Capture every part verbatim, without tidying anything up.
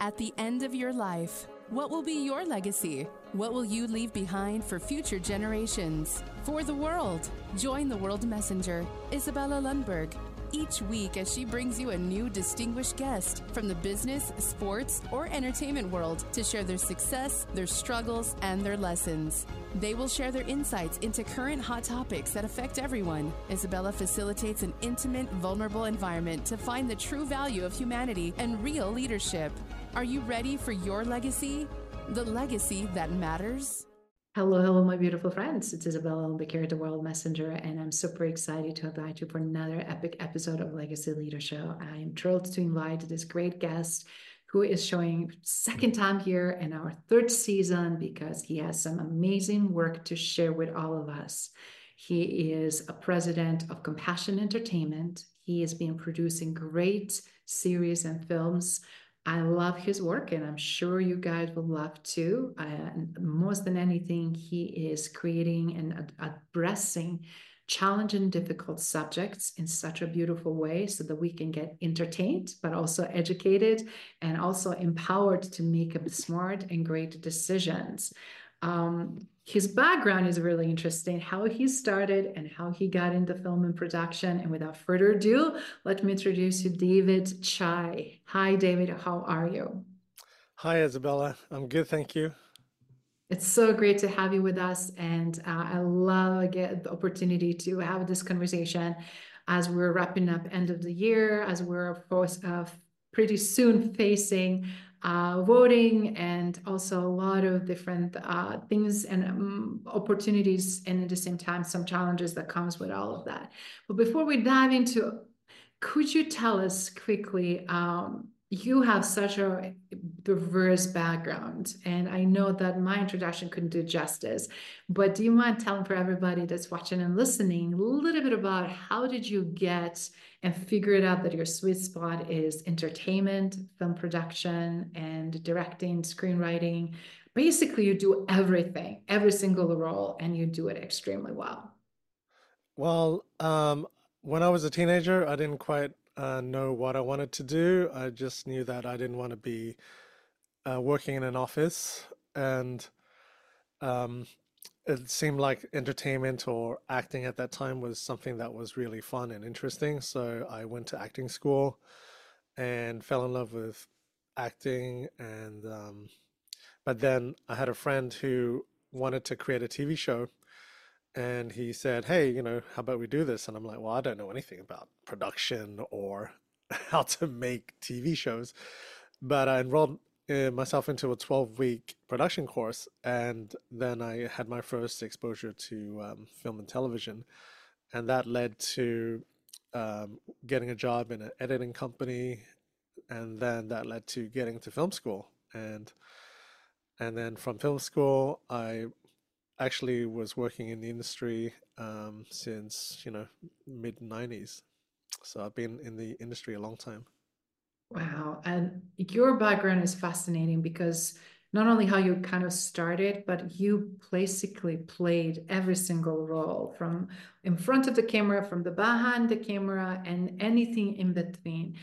At the end of your life, what will be your legacy? What will you leave behind for future generations? For the world, join the World Messenger, Isabella Lundberg, each week as she brings you a new distinguished guest from the business, sports, or entertainment world to share their success, their struggles, and their lessons. They will share their insights into current hot topics that affect everyone. Isabella facilitates an intimate, vulnerable environment to find the true value of humanity and real leadership. Are you ready for your legacy? The legacy that matters? Hello, hello, my beautiful friends. It's Isabella Lundberg here at the World Messenger, and I'm super excited to invite you for another epic episode of Legacy Leader Show. I am thrilled to invite this great guest who is showing second time here in our third season because he has some amazing work to share with all of us. He is a president of Compassion Entertainment. He has been producing great series and films. I love his work, and I'm sure you guys will love too. Uh, most than anything, he is creating and addressing challenging, difficult subjects in such a beautiful way so that we can get entertained, but also educated and also empowered to make smart and great decisions. Um, his background is really interesting, how he started and how he got into film and production. And without further ado, let me introduce you David Chai. Hi, David. How are you? Hi, Isabella. I'm good, thank you. It's so great to have you with us. And uh, I love again, the opportunity to have this conversation as we're wrapping up end of the year, as we're of course uh, pretty soon facing uh, voting and also a lot of different uh, things and um, opportunities, and at the same time some challenges that comes with all of that. But before we dive into, could you tell us quickly, um, you have such a diverse background, and I know that my introduction couldn't do justice, but do you mind telling for everybody that's watching and listening a little bit about how did you get and figure it out that your sweet spot is entertainment, film production, and directing, screenwriting? Basically, you do everything, every single role, and you do it extremely well. Well, um, when I was a teenager, I didn't quite uh, know what I wanted to do. I just knew that I didn't want to be uh, working in an office, and um, it seemed like entertainment or acting at that time was something that was really fun and interesting. So I went to acting school and fell in love with acting. And um, but then I had a friend who wanted to create a T V show, and he said, "Hey, you know, how about we do this?" And I'm like, "Well, I don't know anything about production or how to make T V shows." But I enrolled uh, myself into a twelve week production course, and then I had my first exposure to um, film and television, and that led to um, getting a job in an editing company, and then that led to getting to film school, and and then from film school, I actually was working in the industry um, since, you know, mid nineties. So I've been in the industry a long time. Wow. And your background is fascinating because not only how you kind of started, but you basically played every single role from in front of the camera, from the behind the camera, and anything in between.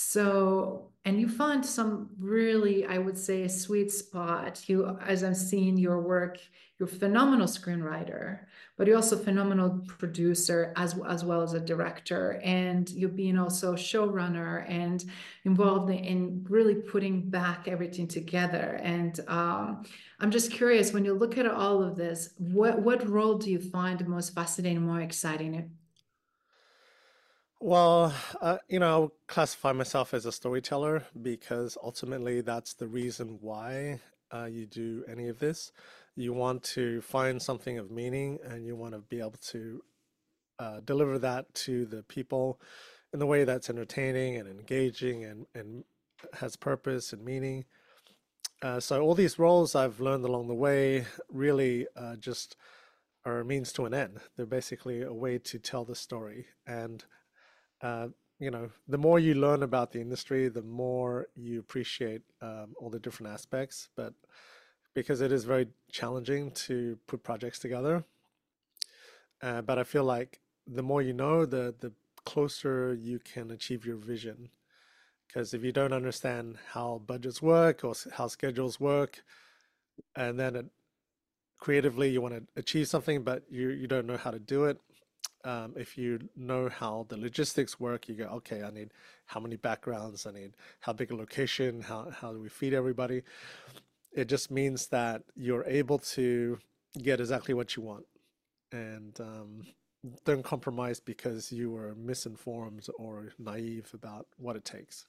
So, and you found some really, I would say, a sweet spot. You, as I'm seeing your work, you're a phenomenal screenwriter, but you're also a phenomenal producer as, as well as a director. And you've been also showrunner and involved in really putting back everything together. And um, I'm just curious, when you look at all of this, what, what role do you find most fascinating, more exciting? Well, uh, you know, I'll classify myself as a storyteller because ultimately that's the reason why uh, you do any of this. You want to find something of meaning and you want to be able to uh, deliver that to the people in the way that's entertaining and engaging and, and has purpose and meaning. Uh, so all these roles I've learned along the way really uh, just are a means to an end. They're basically a way to tell the story. And uh, you know, the more you learn about the industry, the more you appreciate um, all the different aspects. But because it is very challenging to put projects together, uh, but I feel like the more you know, the the closer you can achieve your vision. Because if you don't understand how budgets work or s- how schedules work, and then it, creatively you want to achieve something, but you, you don't know how to do it. Um, if you know how the logistics work, you go, okay, I need how many backgrounds, I need how big a location, how, how do we feed everybody? It just means that you're able to get exactly what you want and um, don't compromise because you were misinformed or naive about what it takes.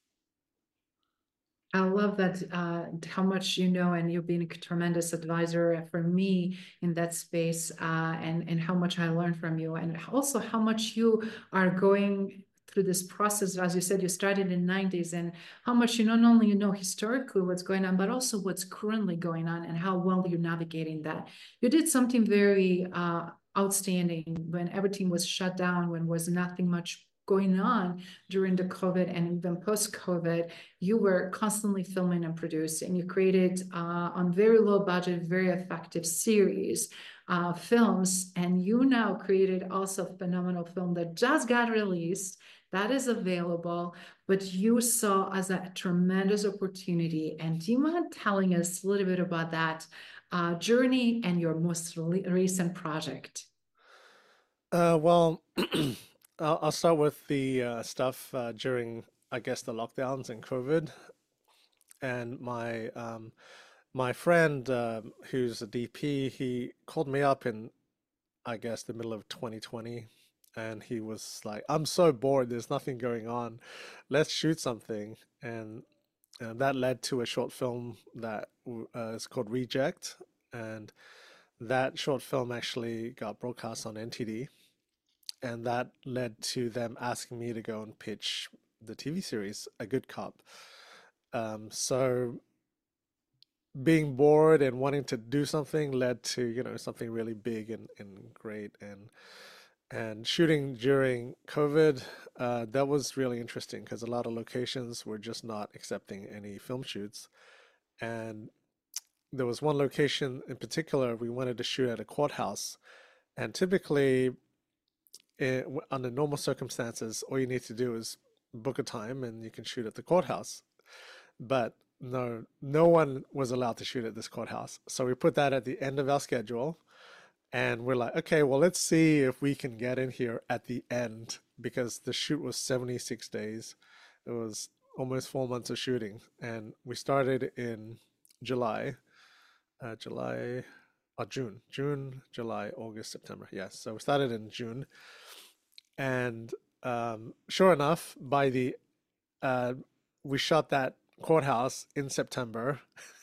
I love that uh, how much you know, and you've been a tremendous advisor for me in that space, uh, and and how much I learned from you, and also how much you are going through this process. As you said, you started in the nineties, and how much you not only you know historically what's going on, but also what's currently going on, and how well you're navigating that. You did something very uh, outstanding when everything was shut down, when was nothing much going on during the COVID and even post-COVID. You were constantly filming and producing. You created uh, on very low budget, very effective series uh, films, and you now created also a phenomenal film that just got released. That is available, but you saw as a tremendous opportunity. And do you mind telling us a little bit about that uh, journey and your most recent project? Uh, well, I'll, I'll start with the uh, stuff uh, during, I guess, the lockdowns and COVID. And my um, my friend, um, who's a D P, he called me up in, I guess, the middle of twenty twenty, and he was like, "I'm so bored. There's nothing going on. Let's shoot something." And, and that led to a short film that w- uh, is called Reject, and that short film actually got broadcast on N T D, and that led to them asking me to go and pitch the T V series A Good Cop. Um, so being bored and wanting to do something led to, you know, something really big and, and great. And and shooting during COVID, uh, that was really interesting because a lot of locations were just not accepting any film shoots. And there was one location in particular we wanted to shoot at a courthouse. And typically, it, under normal circumstances, all you need to do is book a time and you can shoot at the courthouse. But no, no one was allowed to shoot at this courthouse. So we put that at the end of our schedule. And we're like, okay, well, let's see if we can get in here at the end because the shoot was seventy-six days. It was almost four months of shooting. And we started in July, uh, July, or June, June, July, August, September. Yes. So we started in June. And um, sure enough, by the uh, we shot that courthouse in September.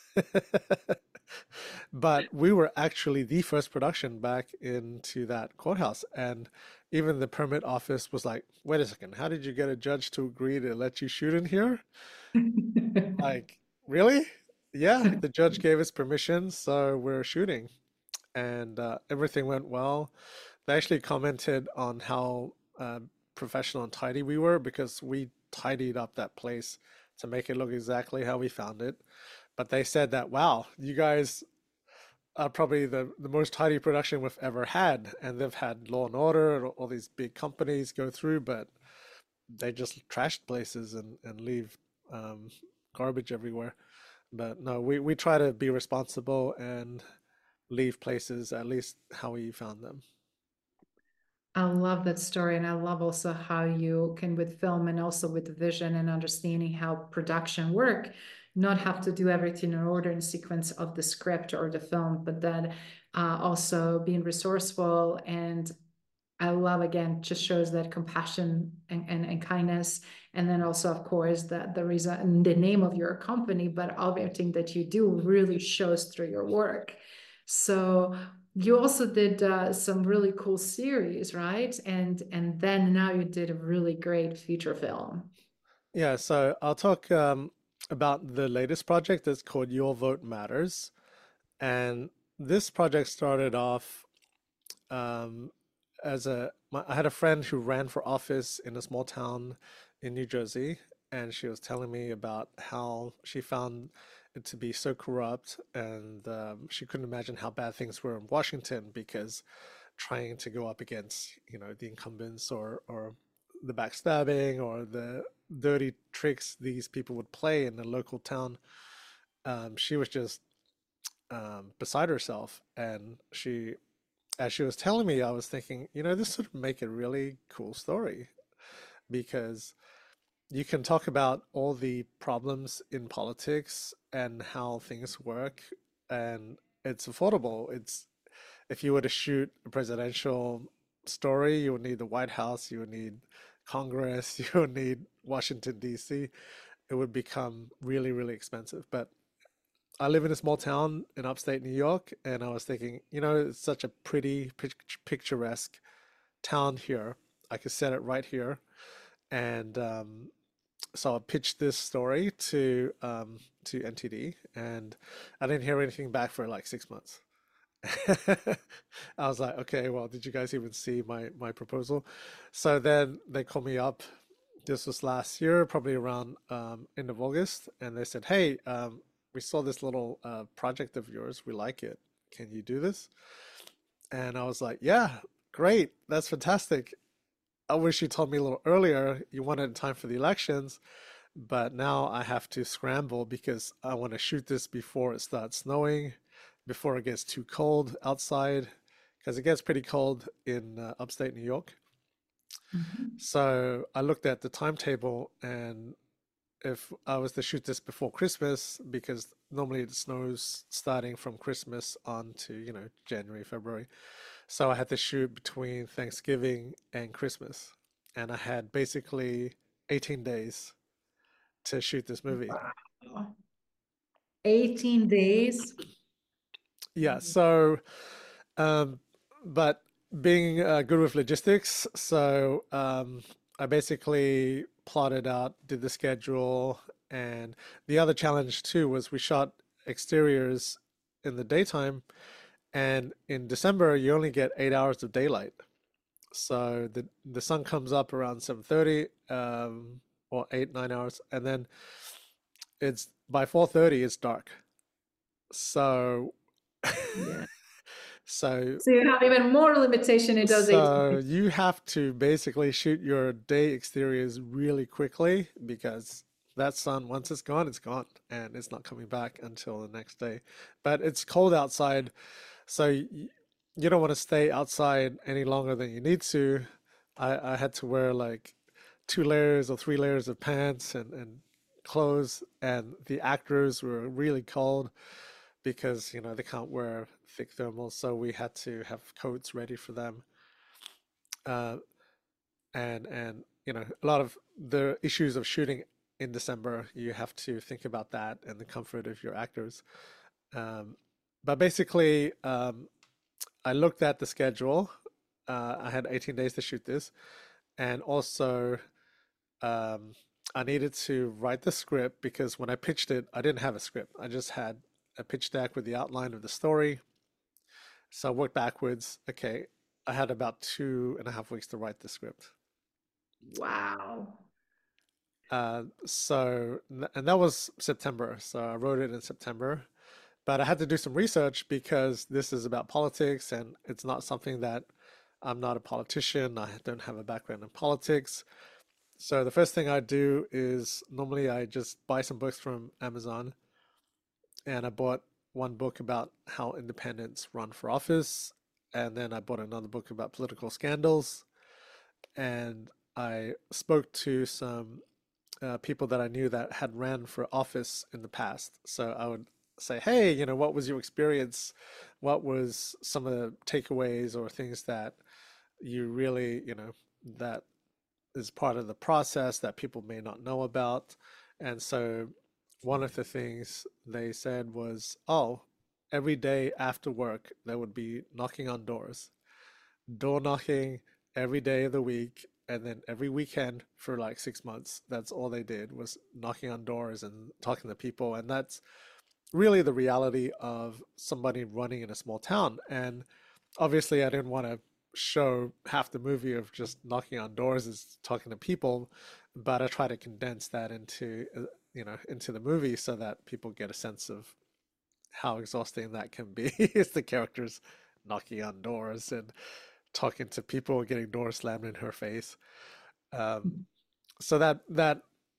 But we were actually the first production back into that courthouse. And even the permit office was like, wait a second, how did you get a judge to agree to let you shoot in here? Like, really? Yeah, the judge gave us permission, so we're shooting. And uh, everything went well. They actually commented on how uh, professional and tidy we were because we tidied up that place to make it look exactly how we found it. But they said that, wow, you guys are probably the, the most tidy production we've ever had. And they've had Law and Order and all these big companies go through, but they just trash places and, and leave um, garbage everywhere. But no, we, we try to be responsible and leave places at least how we found them. I love that story. And I love also how you can, with film and also with vision and understanding how production work, not have to do everything in order and sequence of the script or the film, but then uh, also being resourceful. And I love, again, just shows that compassion and, and, and kindness. And then also, of course, that the reason, the name of your company, but everything that you do really shows through your work. So you also did uh, some really cool series, right? And and then now you did a really great feature film. Yeah, so I'll talk um, about the latest project that's called Your Vote Matters. And this project started off um, as a, my, I had a friend who ran for office in a small town in New Jersey, and she was telling me about how she found it to be so corrupt, and um, she couldn't imagine how bad things were in Washington because trying to go up against, you know, the incumbents or or the backstabbing or the dirty tricks these people would play in the local town, um, she was just um, beside herself. And she, as she was telling me, I was thinking, you know, this would make a really cool story because you can talk about all the problems in politics and how things work, and it's affordable. It's if you were to shoot a presidential story, you would need the White House, you would need Congress, you would need Washington, D C. It would become really, really expensive. But I live in a small town in upstate New York, and I was thinking, you know, it's such a pretty, picturesque town here. I could set it right here. And um, so I pitched this story to um, to N T D, and I didn't hear anything back for like six months. I was like, okay, well, did you guys even see my my proposal? So then they called me up. This was last year, probably around um, end of August, and they said, hey, um, we saw this little uh, project of yours. We like it. Can you do this? And I was like, yeah, great. That's fantastic. I wish you told me a little earlier you wanted time for the elections, but now I have to scramble because I want to shoot this before it starts snowing, before it gets too cold outside, because it gets pretty cold in uh, upstate New York. Mm-hmm. So I looked at the timetable, and if I was to shoot this before Christmas, because normally it snows starting from Christmas on to, you know, January, February. So I had to shoot between Thanksgiving and Christmas. And I had basically eighteen days to shoot this movie. Wow. eighteen days? Yeah, so, um, but being uh, good with logistics, so um, I basically plotted out, did the schedule, and the other challenge too was we shot exteriors in the daytime, and in December you only get eight hours of daylight. So the the sun comes up around seven thirty, um, or eight, nine hours, and then it's by four thirty it's dark. So Yeah. so So you have even more limitation in those so eighteen days. you have to basically shoot your day exteriors really quickly because that sun, once it's gone, it's gone, and it's not coming back until the next day. But it's cold outside, so y- you don't want to stay outside any longer than you need to. I, I had to wear like two layers or three layers of pants and, and clothes, and the actors were really cold because, you know, they can't wear thick thermals, so we had to have coats ready for them. Uh, and and you know, a lot of the issues of shooting in December, you have to think about that and the comfort of your actors. Um, but basically, um, I looked at the schedule. Uh, I had eighteen days to shoot this, and also um, I needed to write the script because when I pitched it, I didn't have a script. I just had a pitch deck with the outline of the story. So I worked backwards. Okay, I had about two and a half weeks to write the script. Wow. Uh, so, and that was September. So I wrote it in September, but I had to do some research because this is about politics and it's not something that I'm not a politician. I don't have a background in politics. So the first thing I do is normally I just buy some books from Amazon, and I bought one book about how independents run for office, and then I bought another book about political scandals, and I spoke to some uh, people that I knew that had ran for office in the past. So I would say, hey, you know, what was your experience? What was some of the takeaways or things that you really, you know, that is part of the process that people may not know about? And so one of the things they said was, oh, every day after work, they would be knocking on doors, door knocking every day of the week. And then every weekend for like six months, that's all they did was knocking on doors and talking to people. And that's really the reality of somebody running in a small town. And obviously, I didn't want to show half the movie of just knocking on doors is talking to people, but I try to condense that into, uh, you know, into the movie so that people get a sense of how exhausting that can be. It's the characters knocking on doors and talking to people, getting doors slammed in her face. Um, so that that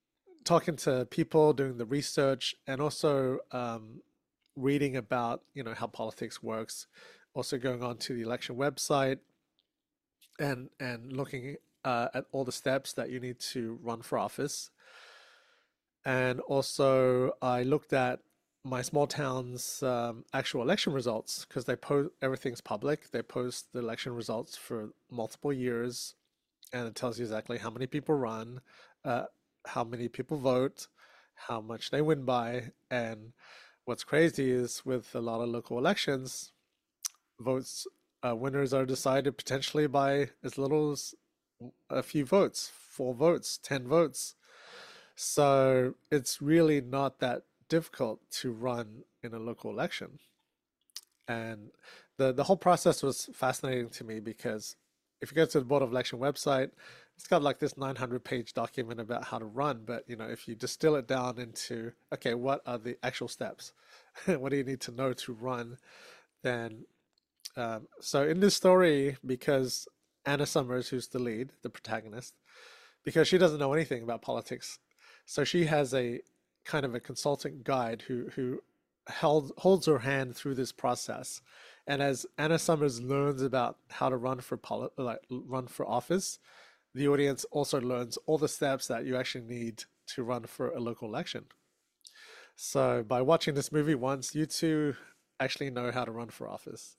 talking to people, doing the research, and also um, reading about, you know, how politics works. Also going on to the election website and and looking uh, at all the steps that you need to run for office. And also, I looked at my small town's um, actual election results because they post everything's public. They post the election results for multiple years, and it tells you exactly how many people run, uh, how many people vote, how much they win by. And what's crazy is with a lot of local elections, votes uh, winners are decided potentially by as little as a few votes, four votes, ten votes. So it's really not that difficult to run in a local election. And the the whole process was fascinating to me because if you go to the Board of Election website, it's got like this nine hundred page document about how to run. But you know, if you distill it down into, okay, what are the actual steps? What do you need to know to run? Then, um, so in this story, because Anna Summers, who's the lead, the protagonist, because she doesn't know anything about politics, so she has a kind of a consultant guide who who held holds her hand through this process. And as Anna Summers learns about how to run for poli like run for office, the audience also learns all the steps that you actually need to run for a local election. So by watching this movie once, you two actually know how to run for office.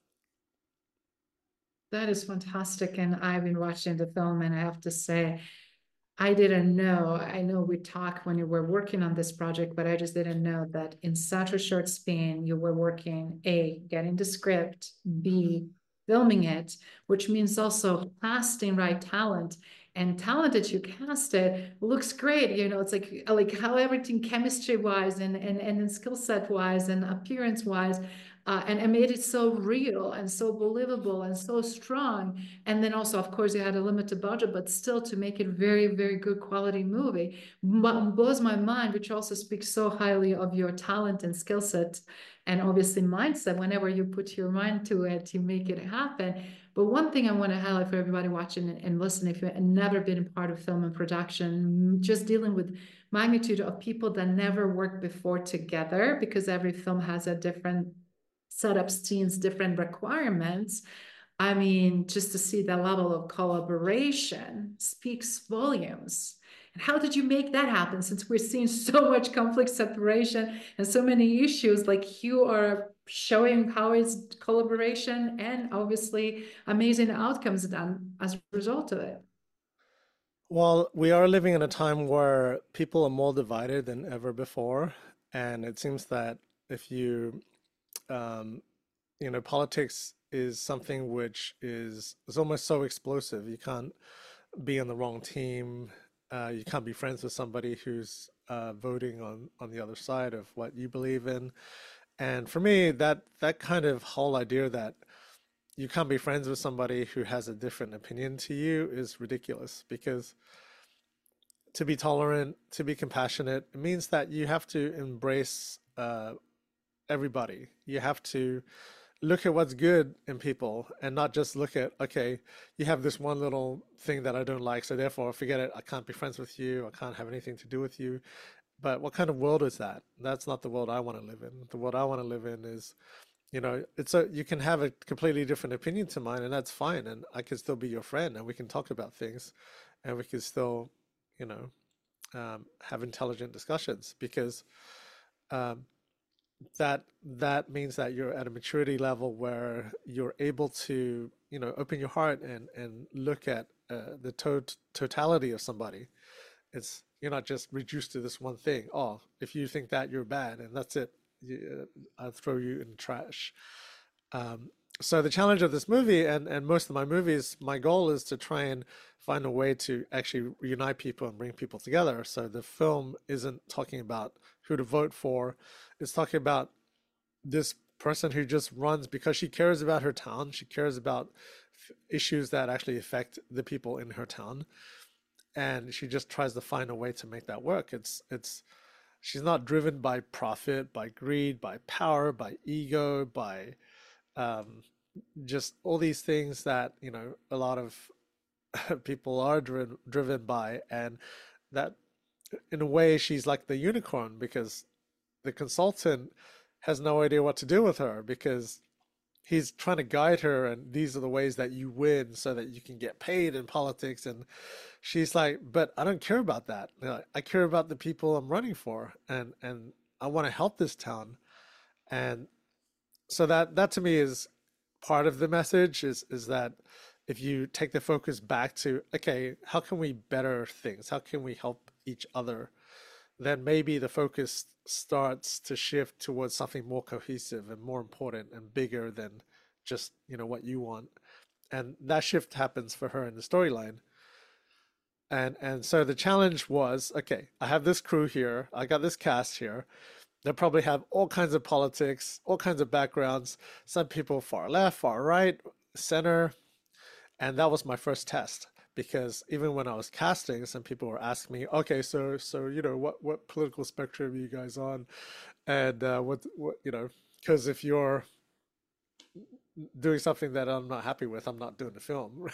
That is fantastic. And I've been watching the film, and I have to say, I didn't know. I know we talked when you were working on this project, but I just didn't know that in such a short span, you were working, A, getting the script, B, filming it, which means also casting right talent. And talent that you casted looks great. You know, it's like like how everything chemistry wise and and and skill set wise and appearance wise, uh, and, and made it so real and so believable and so strong. And then also, of course, you had a limited budget, but still to make it very, very good quality movie blows my mind, which also speaks so highly of your talent and skill set and obviously mindset. Whenever you put your mind to it, you make it happen. But one thing I want to highlight for everybody watching and listening, if you've never been a part of film and production, just dealing with magnitude of people that never worked before together, because every film has a different setup, scenes, different requirements. I mean, just to see that level of collaboration speaks volumes. And how did you make that happen? Since we're seeing so much conflict, separation, and so many issues, like you are showing how is collaboration and obviously amazing outcomes done as a result of it. Well, we are living in a time where people are more divided than ever before, and it seems that if you, um, you know, politics is something which is is almost so explosive. You can't be on the wrong team. Uh, you can't be friends with somebody who's uh, voting on on the other side of what you believe in. And for me, that that kind of whole idea that you can't be friends with somebody who has a different opinion to you is ridiculous because to be tolerant, to be compassionate, it means that you have to embrace uh, everybody. You have to look at what's good in people and not just look at, okay, you have this one little thing that I don't like, so therefore forget it. I can't be friends with you. I can't have anything to do with you. But what kind of world is that? That's not the world I want to live in. The world I want to live in is, you know, it's a, you can have a completely different opinion to mine, and that's fine. And I can still be your friend, and we can talk about things, and we can still, you know, um, have intelligent discussions because um, that that means that you're at a maturity level where you're able to, you know, open your heart and and look at uh, the to totality of somebody. It's you're not just reduced to this one thing. Oh, if you think that, you're bad, and that's it. You, uh, I'll throw you in the trash. Um, so the challenge of this movie and and most of my movies, my goal is to try and find a way to actually reunite people and bring people together. So the film isn't talking about who to vote for. It's talking about this person who just runs because she cares about her town. She cares about issues that actually affect the people in her town, and she just tries to find a way to make that work. It's it's she's not driven by profit, by greed, by power, by ego, by um, just all these things that, you know, a lot of people are driven driven by, and that in a way, she's like the unicorn because the consultant has no idea what to do with her because he's trying to guide her and these are the ways that you win so that you can get paid in politics. And she's like, but I don't care about that. You know, I care about the people I'm running for, and and I want to help this town. And so that that to me is part of the message is is that if you take the focus back to, okay, how can we better things? How can we help each other? Then maybe the focus starts to shift towards something more cohesive and more important and bigger than just, you know, what you want. And that shift happens for her in the storyline. And and so the challenge was, okay, I have this crew here, I got this cast here. They probably have all kinds of politics, all kinds of backgrounds, some people far left, far right, center. And that was my first test because even when I was casting, some people were asking me, okay, so so you know, what what political spectrum are you guys on? And uh, what what you know, because if you're doing something that I'm not happy with, I'm not doing the film.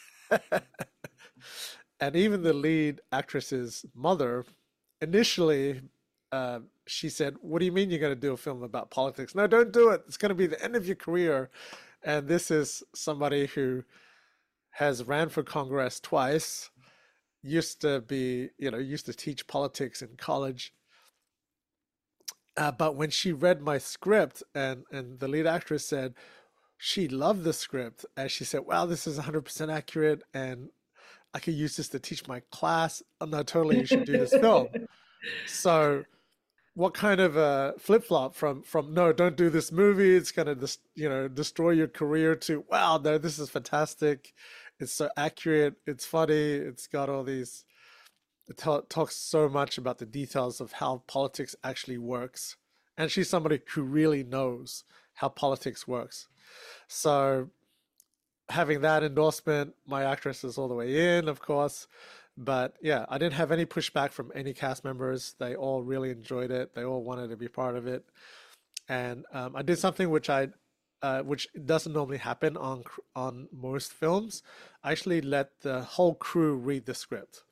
And even the lead actress's mother, initially, uh, she said, "What do you mean you're going to do a film about politics? No, don't do it. It's going to be the end of your career." And this is somebody who has ran for Congress twice, used to be, you know, used to teach politics in college. Uh, but when she read my script and and the lead actress said she loved the script, and she said, "Wow, this is one hundred percent accurate, and I could use this to teach my class. Oh, no, totally, you should do this film." So what kind of a flip-flop from from no, don't do this movie, it's gonna dis you know destroy your career, to wow, no, this is fantastic, it's so accurate, it's funny, it's got all these, it talks so much about the details of how politics actually works, and she's somebody who really knows how politics works. So having that endorsement, my actress is all the way in, of course. But yeah, I didn't have any pushback from any cast members. They all really enjoyed it. They all wanted to be part of it. And um, I did something which I, uh, which doesn't normally happen on on most films. I actually let the whole crew read the script.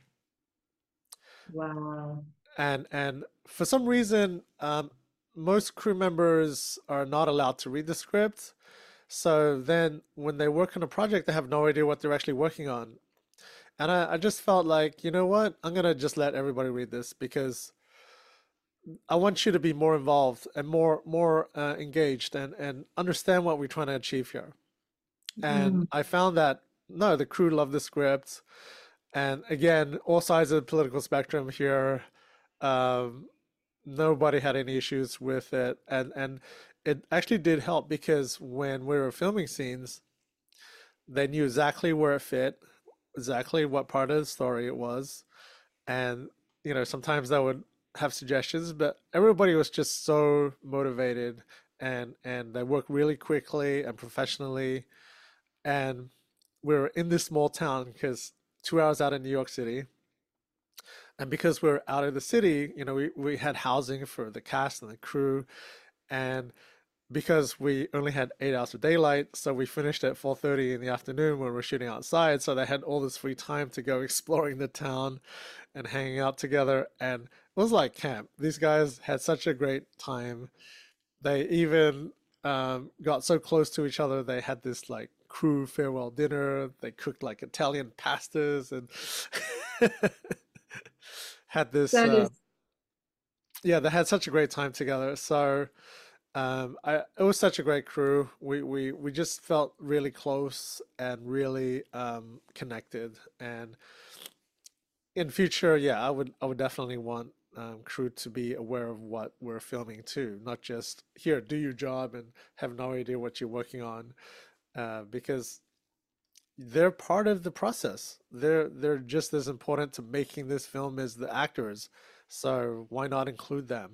Wow. And and for some reason, um, most crew members are not allowed to read the script. So then when they work on a project, they have no idea what they're actually working on. And I, I just felt like, you know what? I'm gonna just let everybody read this because I want you to be more involved and more more uh, engaged and and understand what we're trying to achieve here. And Mm. I found that no, the crew loved the script, and again, all sides of the political spectrum here. Um, Nobody had any issues with it, and and it actually did help because when we were filming scenes, they knew exactly where it fit, exactly what part of the story it was. And, you know, sometimes I would have suggestions, but everybody was just so motivated, and and they worked really quickly and professionally. And we were in this small town because two hours out of New York City. And because we we're out of the city, you know, we, we had housing for the cast and the crew. And because we only had eight hours of daylight, so we finished at four thirty in the afternoon when we were shooting outside. So they had all this free time to go exploring the town and hanging out together. And it was like camp. These guys had such a great time. They even um, got so close to each other. They had this like crew farewell dinner. They cooked like Italian pastas and had this. That Uh, is yeah, they had such a great time together. So. Um, I it was such a great crew. We we we just felt really close and really um connected. And in future, yeah, I would I would definitely want um, crew to be aware of what we're filming too, not just here, do your job and have no idea what you're working on, uh, because they're part of the process. They're they're just as important to making this film as the actors. So why not include them?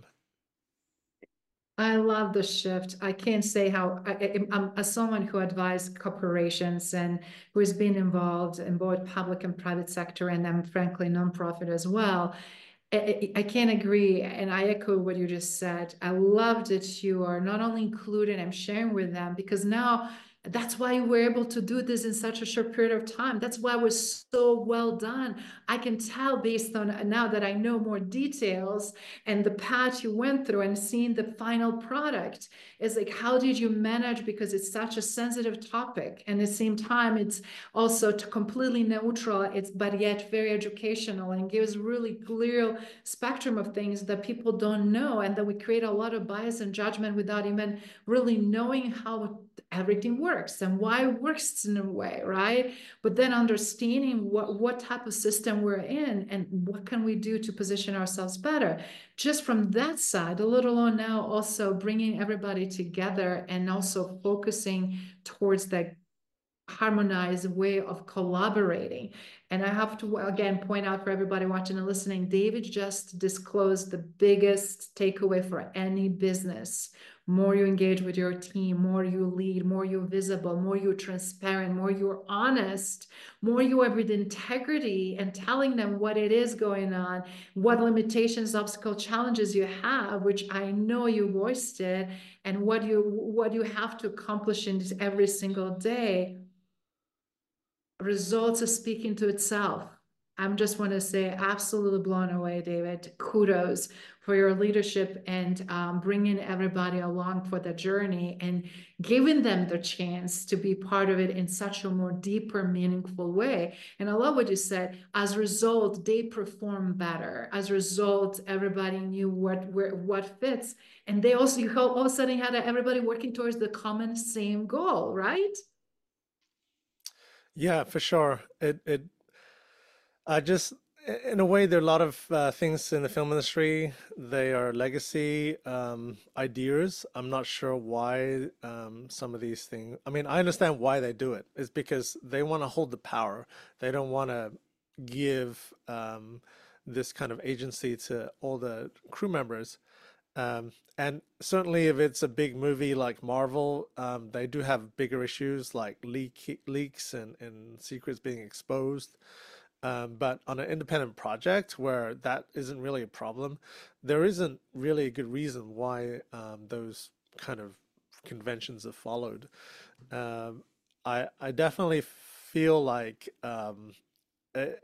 I love the shift. I can't say how I, I- I'm as someone who advised corporations and who has been involved in both public and private sector, and I'm frankly nonprofit as well. I, I I can't agree, and I echo what you just said. I love that you are not only including, I'm sharing with them because now That's why we're able to do this in such a short period of time. That's why it was so well done. I can tell based on now that I know more details and the path you went through and seeing the final product is like, how did you manage? Because it's such a sensitive topic. And at the same time, it's also completely neutral, it's but yet very educational and gives really clear spectrum of things that people don't know, and that we create a lot of bias and judgment without even really knowing how everything works and why it works in a way, right? But then understanding what what type of system we're in and what can we do to position ourselves better, just from that side, let alone now also bringing everybody together and also focusing towards that harmonized way of collaborating. And I have to again point out for everybody watching and listening, David just disclosed the biggest takeaway for any business. More you engage with your team, more you lead, more you're visible, more you're transparent, more you're honest, more you have with integrity and telling them what it is going on, what limitations, obstacles, challenges you have, which I know you voiced it, and what you what you have to accomplish in this every single day. Results are speaking to itself. I'm just want to say absolutely blown away, David. Kudos for your leadership and um, bringing everybody along for the journey and giving them the chance to be part of it in such a more deeper, meaningful way. And I love what you said. As a result, they perform better. As a result, everybody knew what where, what fits, and they also you all of a sudden had everybody working towards the common same goal, right? Yeah, for sure. It it I just in a way there are a lot of uh, things in the film industry. They are legacy um, ideas. I'm not sure why um, some of these things. I mean, I understand why they do it. It's because they want to hold the power. They don't want to give um, this kind of agency to all the crew members. Um, and certainly, if it's a big movie like Marvel, um, they do have bigger issues like leak leaks and, and secrets being exposed. Um, but on an independent project where that isn't really a problem, there isn't really a good reason why um, those kind of conventions are followed. Um, I I definitely feel like um, it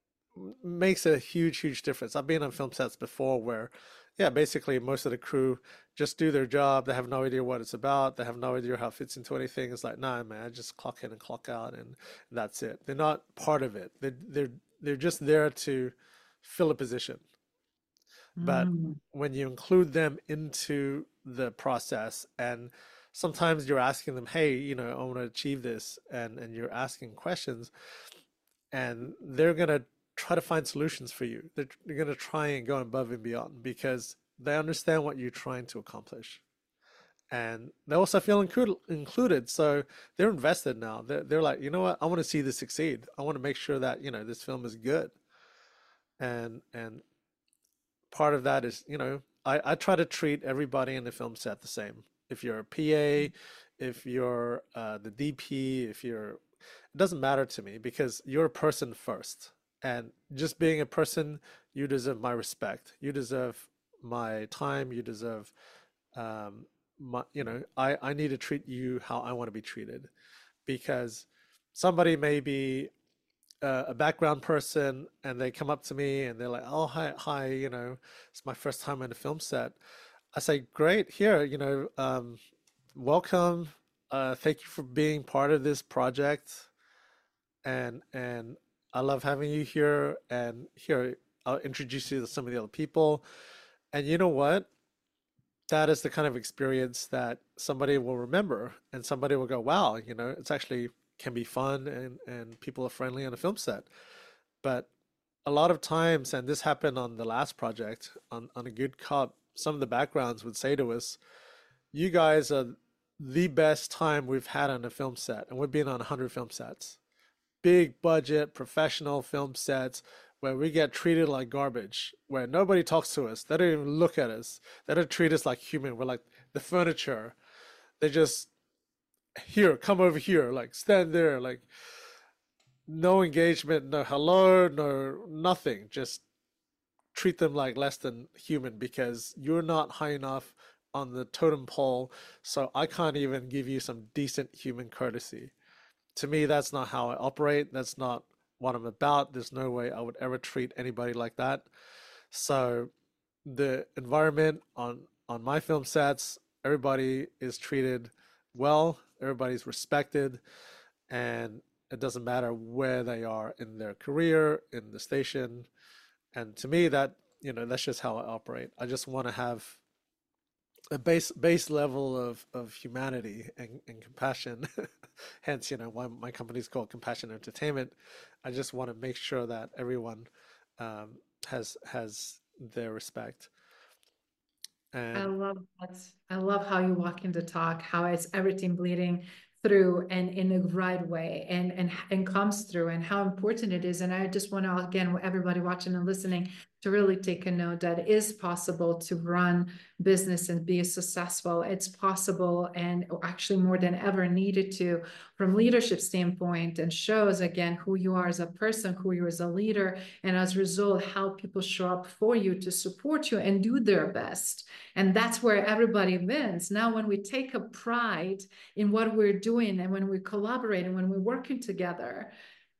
makes a huge, huge difference. I've been on film sets before where, yeah, basically most of the crew just do their job. They have no idea what it's about. They have no idea how it fits into anything. It's like, nah, man, I just clock in and clock out, and that's it. They're not part of it. They're they're they're just there to fill a position. But Mm. when you include them into the process, and sometimes you're asking them, hey, you know, I want to achieve this, and and you're asking questions, and they're gonna try to find solutions for you. They're, they're gonna try and go above and beyond because they understand what you're trying to accomplish, and they also feel included. Included, so they're invested now. They're, they're like, you know what? I want to see this succeed. I want to make sure that you know this film is good, and and part of that is, you know, I, I try to treat everybody in the film set the same. If you're a P A, if you're uh, the D P, if you're, it doesn't matter to me because you're a person first. And just being a person, you deserve my respect. You deserve my time. You deserve, um, my, you know, I, I need to treat you how I want to be treated because somebody may be uh, a background person and they come up to me and they're like, "Oh, hi, hi, you know, it's my first time on a film set." I say, "Great, here, you know, um, welcome. Uh, thank you for being part of this project, and and I love having you here. And here, I'll introduce you to some of the other people. And you know what? That is the kind of experience that somebody will remember, and somebody will go, "Wow, you know, it's actually can be fun, and and people are friendly on a film set." But a lot of times, and this happened on the last project on on a good cop, some of the backgrounds would say to us, "You guys are the best time we've had on a film set," and we've been on one hundred film sets, big budget professional film sets where we get treated like garbage, where nobody talks to us, they don't even look at us, they don't treat us like human. We're like the furniture. They just, here, come over here, like stand there, like no engagement, no hello, no nothing. Just treat them like less than human because you're not high enough on the totem pole, so I can't even give you some decent human courtesy. To me, that's not how I operate. That's not what I'm about. There's no way I would ever treat anybody like that. So the environment on on my film sets, everybody is treated well, everybody's respected, and it doesn't matter where they are in their career, in the station. And to me, that, you know, that's just how I operate. I just want to have a base base level of of humanity and, and compassion. Hence, you know, why my company is called Compassion Entertainment. I just want to make sure that everyone um, has has their respect. I And love that. I love how you walk into talk, how it's everything bleeding through and in a right way and and and comes through, and how important it is. And I just want to, again, everybody watching and listening, to really take a note that it is possible to run business and be successful. It's possible, and actually more than ever needed to, from leadership standpoint, and shows again who you are as a person, who you are as a leader, and as a result, how people show up for you to support you and do their best. And that's where everybody wins. Now, when we take a pride in what we're doing, and when we collaborate, and when we're working together,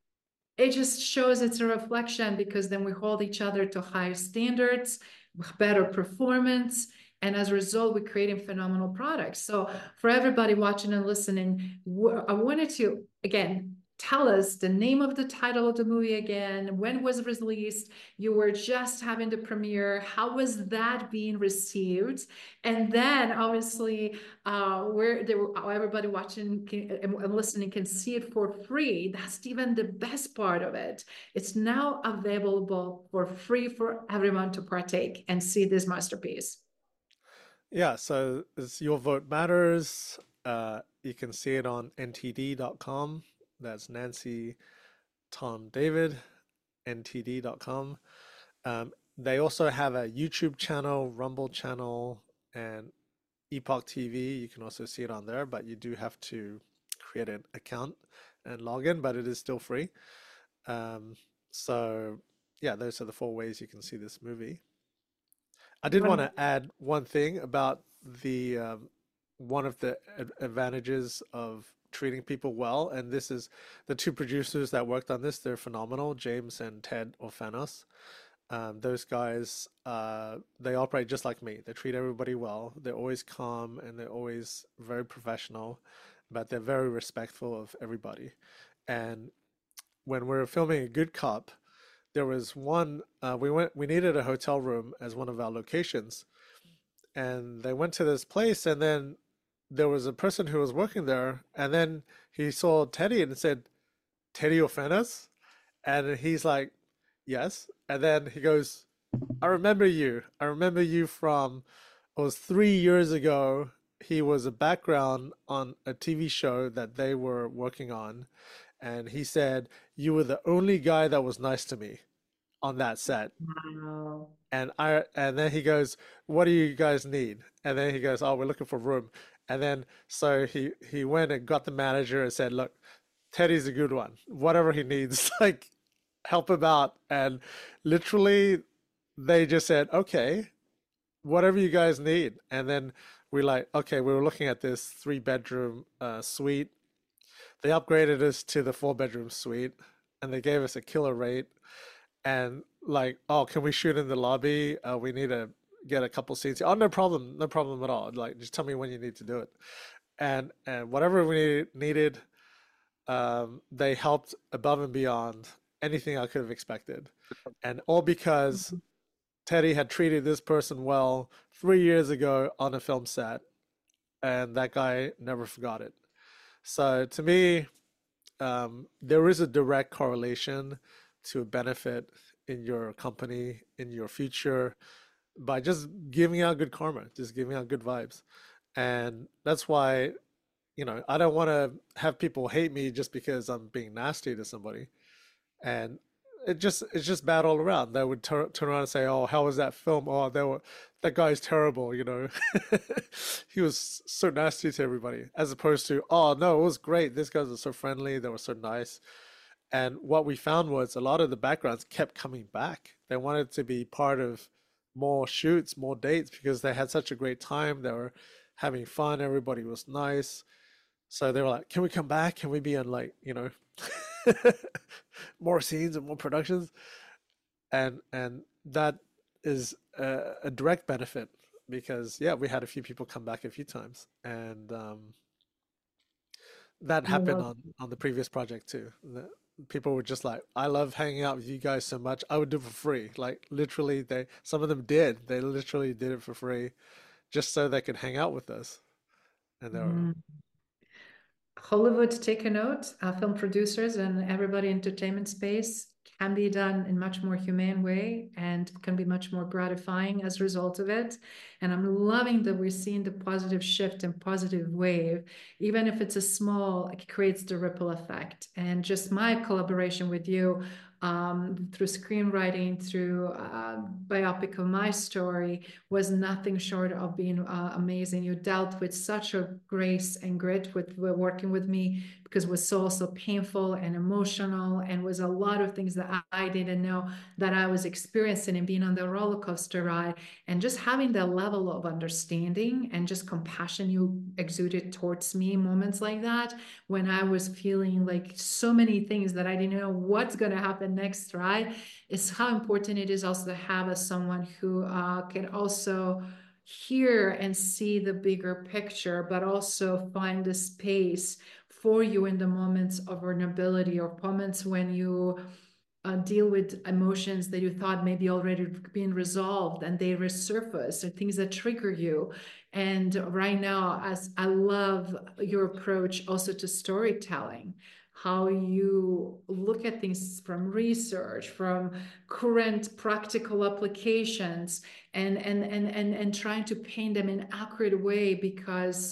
it just shows it's a reflection, because then we hold each other to higher standards, better performance, and as a result, we're creating phenomenal products. So for everybody watching and listening, I wanted to, again, tell us the name of the title of the movie again, when was it released, you were just having the premiere, how was that being received? And then obviously uh, where there, everybody watching can, and listening can see it for free. That's even the best part of it. It's now available for free for everyone to partake and see this masterpiece. yeah, so it's Your Vote Matters. Uh, you can see it on N T D dot com. That's Nancy Tom David, N T D dot com. Um, they also have a YouTube channel, Rumble channel, and Epoch T V. You can also see it on there, but you do have to create an account and log in, but it is still free. Um, so yeah, those are the four ways you can see this movie. I did want to add one thing about the um, one of the ad- advantages of treating people well, and this is the two producers that worked on this. They're phenomenal, James and Ted Orfanos. Um, those guys, uh, they operate just like me. They treat everybody well. They're always calm and they're always very professional, but they're very respectful of everybody. And when we were filming A Good Cop, there was one, uh, we went, we needed a hotel room as one of our locations. And they went to this place, and then there was a person who was working there, and then he saw Teddy and said, Teddy Orfanos? And he's like, yes. And then he goes, I remember you. I remember you from, it was three years ago. He was a background on a T V show that they were working on. And he said, you were the only guy that was nice to me on that set. Wow. And I and then he goes, what do you guys need? And then he goes, oh, we're looking for room. And then so he he went and got the manager and said, look, Teddy's a good one. Whatever he needs, like help him out. And literally they just said, okay, whatever you guys need. And then we like, okay, we were looking at this three bedroom uh, suite. They upgraded us to the four bedroom suite, and they gave us a killer rate. And like, oh, can we shoot in the lobby? Uh, we need to get a couple scenes. Oh, no problem, no problem at all. Like, just tell me when you need to do it. And and whatever we needed, um, they helped above and beyond anything I could have expected. And all because Teddy had treated this person well three years ago on a film set, and that guy never forgot it. So to me, um, there is a direct correlation to a benefit in your company, in your future, by just giving out good karma, just giving out good vibes. And that's why, you know, I don't want to have people hate me just because I'm being nasty to somebody. And it just it's just bad all around. They would tur turn around and say, "Oh, how was that film? Oh, they were that guy's terrible." You know, he was so nasty to everybody, as opposed to, "Oh no, it was great. These guys were so friendly. They were so nice." And what we found was a lot of the backgrounds kept coming back. They wanted to be part of more shoots, more dates because they had such a great time. They were having fun. Everybody was nice. So they were like, "Can we come back? Can we be on like, you know, more scenes and more productions?" And and that is a, a direct benefit because yeah, we had a few people come back a few times, and um, that I happened love on on the previous project too. The, people were just like, "I love hanging out with you guys so much. I would do it for free." Like literally, they some of them did. They literally did it for free just so they could hang out with us. And they were, mm. Hollywood, take a note, uh, film producers and everybody in entertainment space can be done in much more humane way and can be much more gratifying as a result of it. And I'm loving that we're seeing the positive shift and positive wave, even if it's a small, it creates the ripple effect. And just my collaboration with you um, through screenwriting, through uh, biopic of my story was nothing short of being uh, amazing. You dealt with such a grace and grit with, with working with me because it was so so painful and emotional and was a lot of things that I, I didn't know that I was experiencing and being on the roller coaster ride and just having that level of understanding and just compassion you exuded towards me in moments like that when I was feeling like so many things that I didn't know what's going to happen next, right? It's how important it is also to have a someone who uh, can also hear and see the bigger picture, but also find the space for you in the moments of vulnerability or moments when you uh, deal with emotions that you thought maybe already been resolved and they resurface or things that trigger you. And right now, as I love your approach also to storytelling, how you look at things from research, from current practical applications, and and and and, and trying to paint them in an accurate way because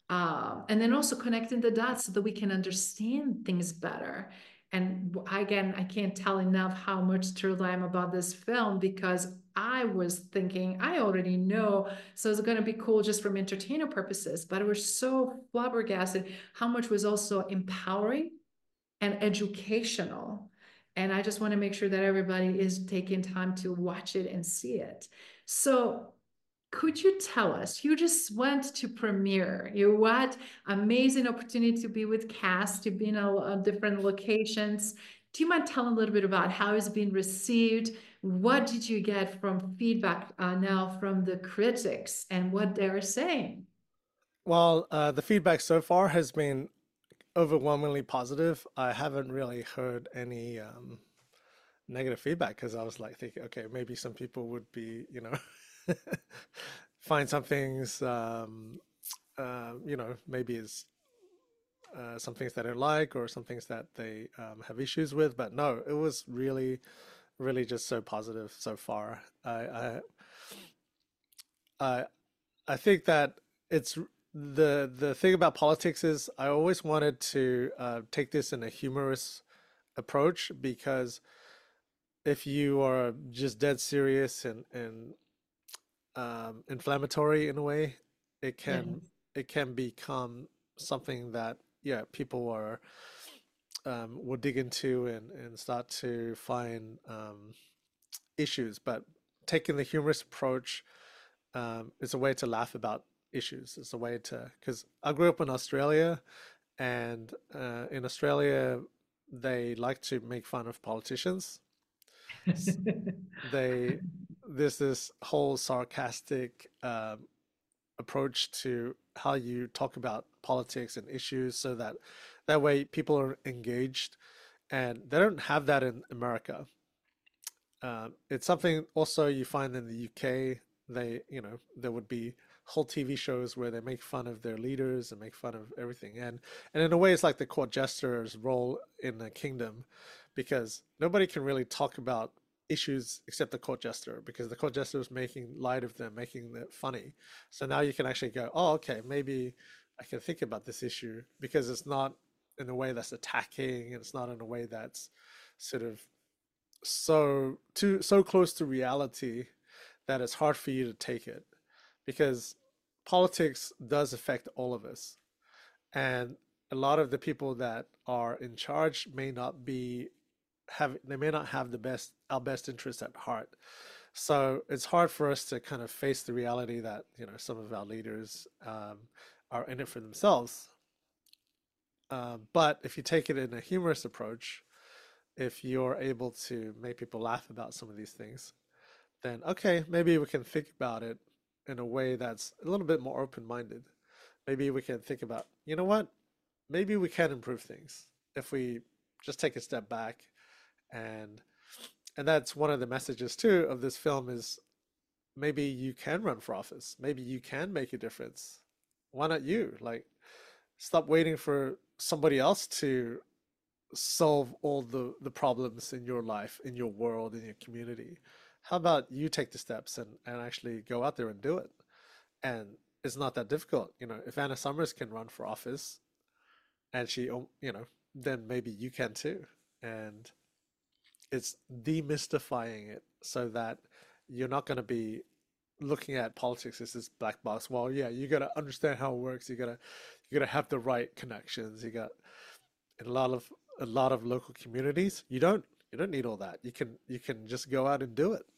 uh, and then also connecting the dots so that we can understand things better. And again, I can't tell enough how much thrilled I am about this film because I was thinking I already know, so it's going to be cool just from entertainer purposes. But I was so flabbergasted how much was also empowering and educational. And I just want to make sure that everybody is taking time to watch it and see it. So could you tell us, you just went to premiere, you had amazing opportunity to be with cast, to be in a, a different locations. Do you mind telling a little bit about how it's been received? What did you get from feedback uh, now from the critics and what they're saying? well, uh, the feedback so far has been overwhelmingly positive. I haven't really heard any um, negative feedback because I was like thinking, okay, maybe some people would be, you know, find some things, um, uh, you know, maybe it's uh, some things that I like or some things that they um, have issues with. But no, it was really, really just so positive so far. I, I, I, I think that it's the the thing about politics is I always wanted to uh, take this in a humorous approach because if you are just dead serious and and um, inflammatory in a way, it Yeah. can it can become something that yeah people are um, will dig into and and start to find um, issues. But taking the humorous approach um, is a way to laugh about issues. It's a way to because I grew up in Australia, and uh, in Australia they like to make fun of politicians. They there's this whole sarcastic um, approach to how you talk about politics and issues so that that way people are engaged, and they don't have that in America. Um, it's something also you find in the U K. They, you know, there would be whole T V shows where they make fun of their leaders and make fun of everything. And and in a way, it's like the court jester's role in the kingdom, because nobody can really talk about issues except the court jester, because the court jester is making light of them, making it funny. So now you can actually go, oh, okay, maybe I can think about this issue because it's not in a way that's attacking, and it's not in a way that's sort of so too so close to reality that it's hard for you to take it, because politics does affect all of us, and a lot of the people that are in charge may not be have they may not have the best our best interests at heart. So it's hard for us to kind of face the reality that, you know, some of our leaders um, are in it for themselves. Uh, but if you take it in a humorous approach, if you're able to make people laugh about some of these things, then okay, maybe we can think about it in a way that's a little bit more open-minded. Maybe we can think about, you know what? Maybe we can improve things if we just take a step back and and that's one of the messages too of this film is maybe you can run for office. Maybe you can make a difference. Why not you? Like, stop waiting for somebody else to solve all the the problems in your life, in your world, in your community. How about you take the steps and and actually go out there and do it? And it's not that difficult. You know, if Anna Summers can run for office and she, you know, then maybe you can too. And it's demystifying it so that you're not going to be looking at politics as this black box. Well, yeah, you got to understand how it works. You got to you got to have the right connections. You got in a lot of a lot of local communities. You don't you don't need all that. You can you can just go out and do it.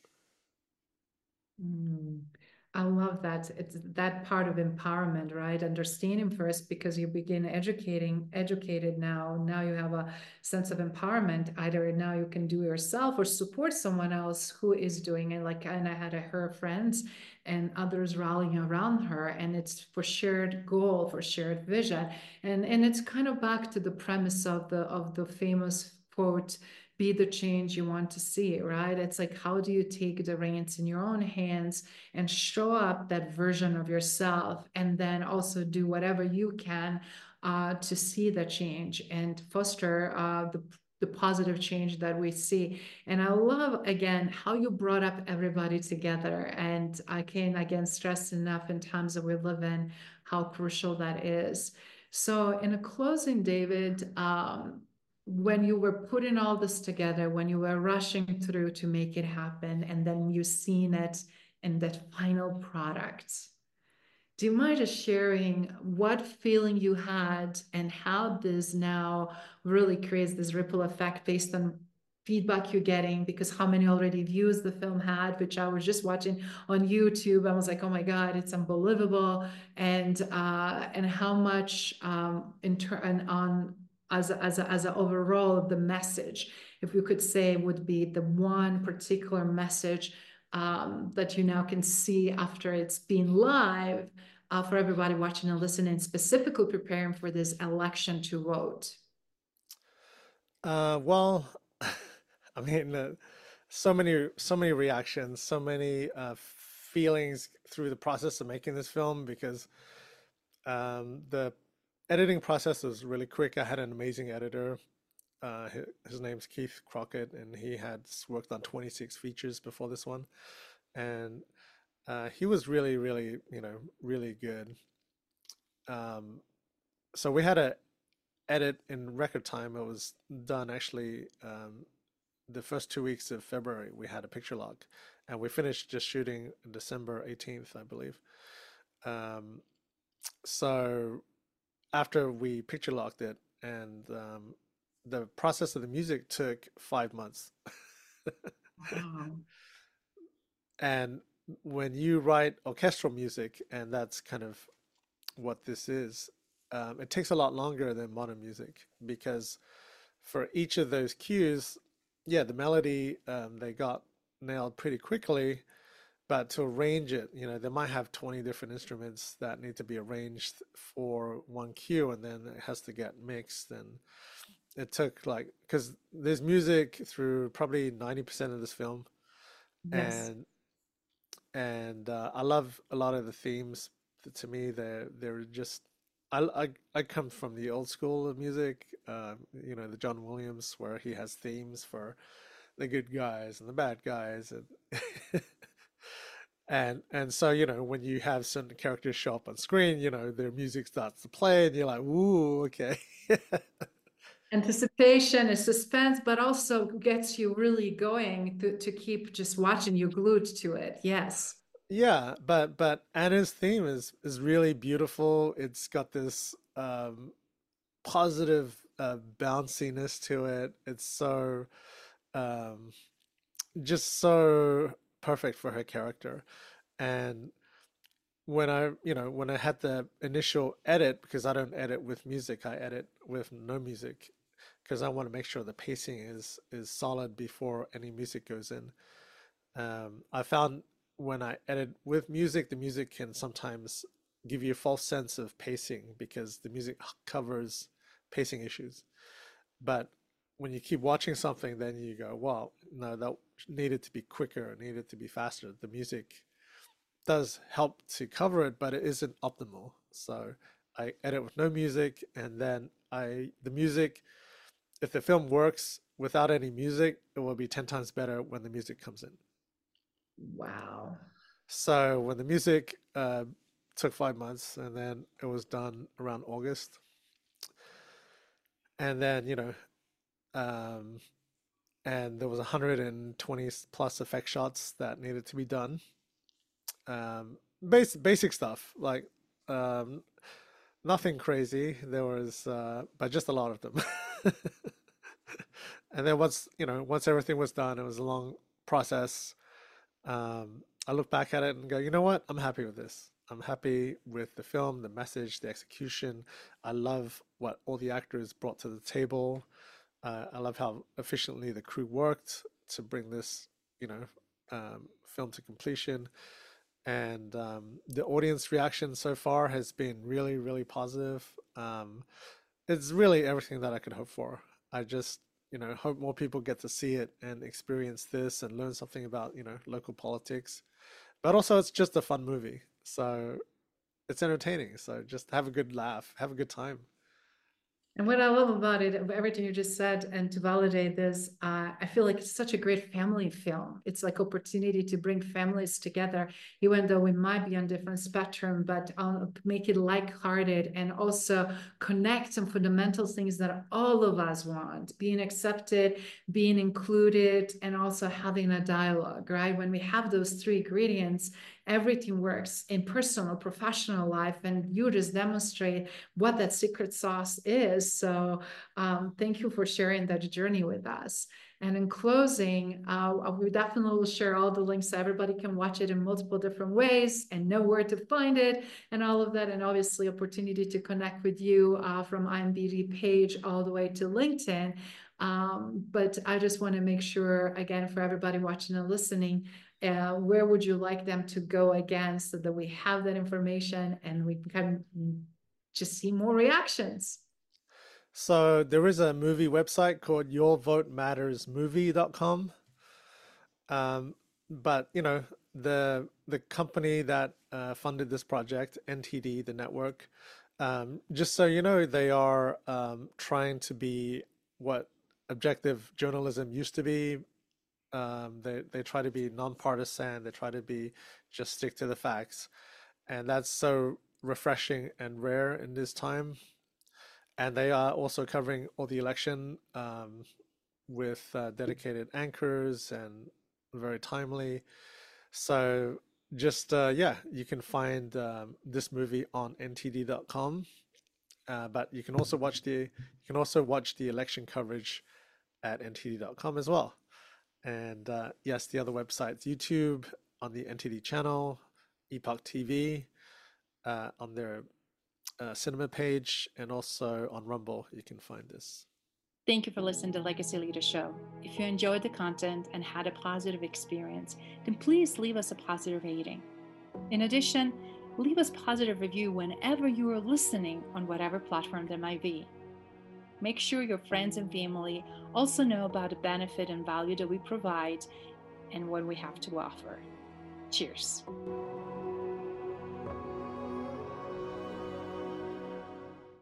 Mm, I love that. It's that part of empowerment, right? Understanding first, because you begin educating, educated now. Now you have a sense of empowerment. Either now you can do it yourself or support someone else who is doing it. Like Anna had her friends and others rallying around her, and it's for shared goal, for shared vision. And and it's kind of back to the premise of the of the famous quote, be the change you want to see, right? It's like, how do you take the reins in your own hands and show up that version of yourself, and then also do whatever you can uh, to see the change and foster uh, the the positive change that we see. And I love again how you brought up everybody together. And I can again stress enough in times that we live in how crucial that is. So in a closing, David, um, when you were putting all this together, when you were rushing through to make it happen, and then you seen it in that final product, do you mind just sharing what feeling you had and how this now really creates this ripple effect based on feedback you're getting? Because how many already views the film had, which I was just watching on YouTube. I was like, oh my God, it's unbelievable. And uh, and how much um, in turn on as a, as a, as a overall the message, if we could say, would be the one particular message um, that you now can see after it's been live uh, for everybody watching and listening, specifically preparing for this election to vote? Uh, well, I mean, uh, so many so many reactions, so many uh, feelings through the process of making this film because um, the editing process was really quick. I had an amazing editor. Uh, his, his name's Keith Crockett, and he had worked on twenty-six features before this one, and uh, he was really, really, you know, really good. Um, so we had a edit in record time. It was done actually um, the first two weeks of February. We had a picture lock, and we finished just shooting December eighteenth, I believe. Um, so after we picture locked it, and um, the process of the music took five months. Wow. And when you write orchestral music, and that's kind of what this is, um, it takes a lot longer than modern music because for each of those cues, yeah, the melody um, they got nailed pretty quickly, but to arrange it, you know, they might have twenty different instruments that need to be arranged for one cue, and then it has to get mixed. And it took like, because there's music through probably ninety percent of this film, Yes. and and uh, I love a lot of the themes. To me, they're they're just I, I I come from the old school of music, uh, you know, the John Williams, where he has themes for the good guys and the bad guys, and and and so you know when you have certain characters show up on screen, you know their music starts to play, and you're like, ooh, okay. Anticipation is suspense, but also gets you really going to, to keep just watching, you glued to it. Yes. Yeah, but but Anna's theme is is really beautiful. It's got this um, positive uh, bounciness to it. It's so um, just so. perfect for her character. And when I, you know, when I had the initial edit, because I don't edit with music, I edit with no music, because I want to make sure the pacing is is solid before any music goes in. Um, I found when I edit with music, the music can sometimes give you a false sense of pacing because the music covers pacing issues. But when you keep watching something, then you go, well, no, that needed to be quicker, needed to be faster. The music does help to cover it, but it isn't optimal. So I edit with no music, and then I the music, if the film works without any music, it will be ten times better when the music comes in. Wow. So when the music uh, took five months, and then it was done around August, and then you know, um, and there was one hundred twenty plus effect shots that needed to be done. Um, basic basic stuff like um, nothing crazy. There was, uh, but just a lot of them. And then once you know, once everything was done, it was a long process. Um, I look back at it and go, you know what? I'm happy with this. I'm happy with the film, the message, the execution. I love what all the actors brought to the table. Uh, I love how efficiently the crew worked to bring this, you know, um, film to completion. And um, the audience reaction so far has been really, really positive. Um, it's really everything that I could hope for. I just, you know, hope more people get to see it and experience this and learn something about, you know, local politics. But also, it's just a fun movie, so it's entertaining. So just have a good laugh, have a good time. And what I love about it, everything you just said, and to validate this, uh, I feel like it's such a great family film. It's like opportunity to bring families together, even though we might be on different spectrum, but um, make it lighthearted and also connect some fundamental things that all of us want: being accepted, being included, and also having a dialogue, right? When we have those three ingredients, everything works in personal, professional life, and you just demonstrate what that secret sauce is. So um, thank you for sharing that journey with us. And in closing, uh, we definitely will share all the links so everybody can watch it in multiple different ways and know where to find it and all of that. And obviously opportunity to connect with you uh, from I M B D page all the way to LinkedIn. Um, but I just want to make sure, again, for everybody watching and listening, uh, where would you like them to go again so that we have that information and we can just see more reactions? So there is a movie website called your vote matters movie dot com. Um, but you know, the the company that uh, funded this project, N T D, the network, um, just so you know, they are um, trying to be what objective journalism used to be. Um, they they try to be nonpartisan. They try to be just stick to the facts, and that's so refreshing and rare in this time. And they are also covering all the election um, with uh, dedicated anchors and very timely. So just uh, yeah, you can find um, this movie on N T D dot com, uh, but you can also watch the you can also watch the election coverage at N T D dot com as well. And uh, yes, the other websites, YouTube on the N T D channel, Epoch T V uh, on their uh, cinema page, and also on Rumble, you can find this. Thank you for listening to Legacy Leader Show. If you enjoyed the content and had a positive experience, then please leave us a positive rating. In addition, leave us a positive review whenever you are listening on whatever platform there might be. Make sure your friends and family also know about the benefit and value that we provide and what we have to offer. Cheers.